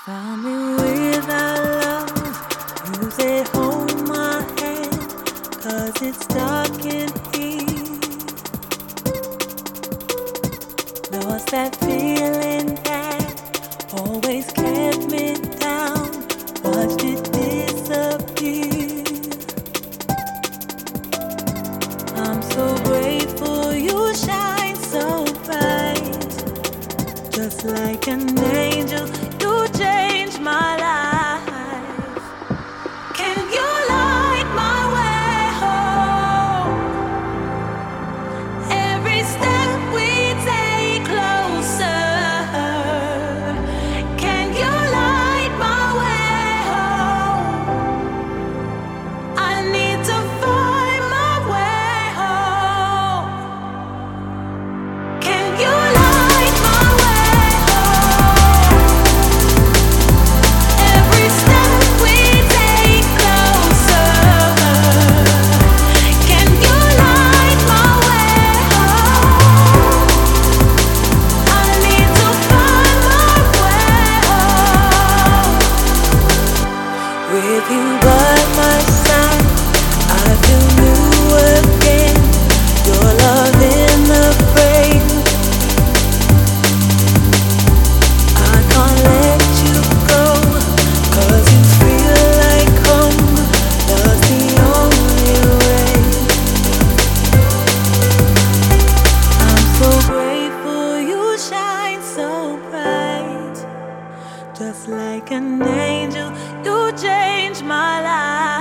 Found me without love. You say hold my hand, 'cause it's dark in here. Lost that feeling that always kept me down. Watched it disappear. I'm so grateful you shine so bright. Just like an angel, you changed my life. Can you light my way home? Every step we take closer. Can you light my way home? I need to find my way home. Can you light my way home? Every step we take closer. Can you light my way home? I need to find my way home. With you by my side, I feel new again. Your love in the frame. I can't let you go, 'cause you feel like home. Love's the only way. I'm so grateful you shine so bright. Just like an angel, you changed my life.